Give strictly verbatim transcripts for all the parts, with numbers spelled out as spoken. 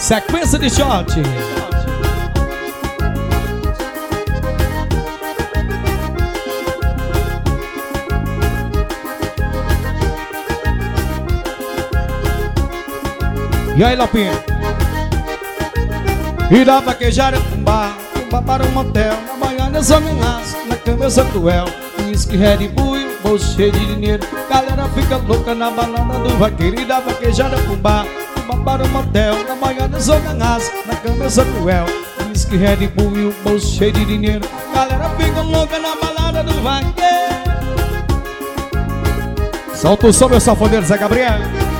Sequência de shot. E aí, Lopinha? E da vaquejada um bar, um bar para um motel. Na manhã eu sou menlaço, na cama eu sou cruel. Whisky, Red Bull e um bolso cheio de dinheiro. Galera fica louca na balada do vaqueiro. E da vaquejada um bar, um bar para um motel. Na manhã eu sou menlaço, na cama eu sou cruel. Whisky, Red Bull e um bolso cheio de dinheiro. Galera fica louca na balada do vaqueiro. Solta o som, meu sanfoneiro Zé Gabriel.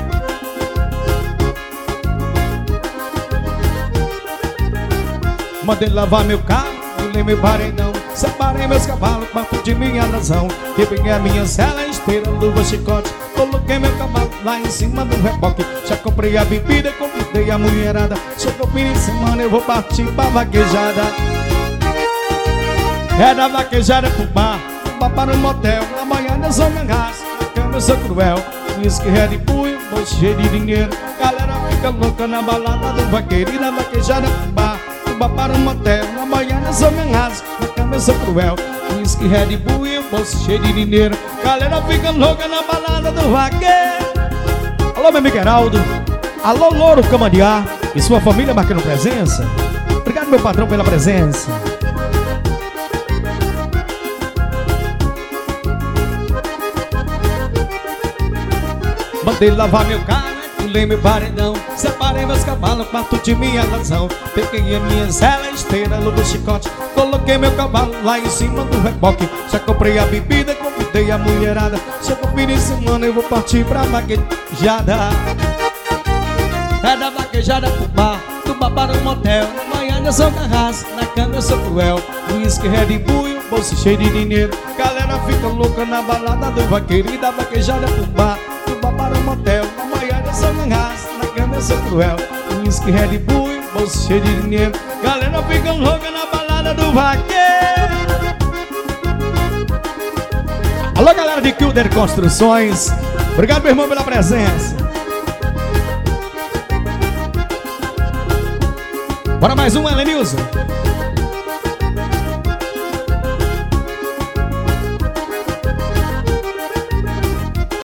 Mandei lavar meu carro, pulei meu paredão. Separei meus cavalos, quarto de minha razão. Que peguei a minha cela, esteira, luva, chicote. Coloquei meu cavalo lá em cima do reboque. Já comprei a bebida, convidei a mulherada. Chegou o fim de semana, eu vou partir pra vaquejada. É da vaquejada pro bar, pro bar para o motel. Na manhã eu sou mengaço, na cama eu sou cruel. Whisky, Red Bull, bolso cheio de dinheiro. Galera fica louca na balada do vaqueiro. E da vaquejada pro bar, para um motel. Na manhã eu sou menhaço, na cama eu sou cruel. Whisky, Red Bull e um bolso cheio de dinheiro. Galera fica louca na balada do vaqueiro. Alô, meu amigo Geraldo. Alô, Louro Camandiá e sua família marcando presença. Obrigado, meu patrão, pela presença. Mandei lavar meu carro, pulei meu paredão. Separei meus cavalos, quarto de minha razão. Peguei a minha cela, esteira, luva, chicote. Coloquei meu cavalo lá em cima do reboque. Já comprei a bebida, convidei a mulherada. Chegou o fim de semana, eu vou partir pra vaquejada. É da vaquejada pro bar, do bar para o motel. Na manhã eu sou carrasco, na cama eu sou cruel. Whisky, Red Bull e um bolso cheio de dinheiro. Galera fica louca na balada do vaqueiro. E da vaquejada pro bar, do bar para o motel. Na manhã eu sou carrasco, na cama eu sou cruel. Whisky, Red Bull e um bolso cheio de dinheiro. Galera fica louca na balada do vaqueiro. Alô, galera de Kilder Construções. Obrigado, meu irmão, pela presença. Bora mais um, Elenilson.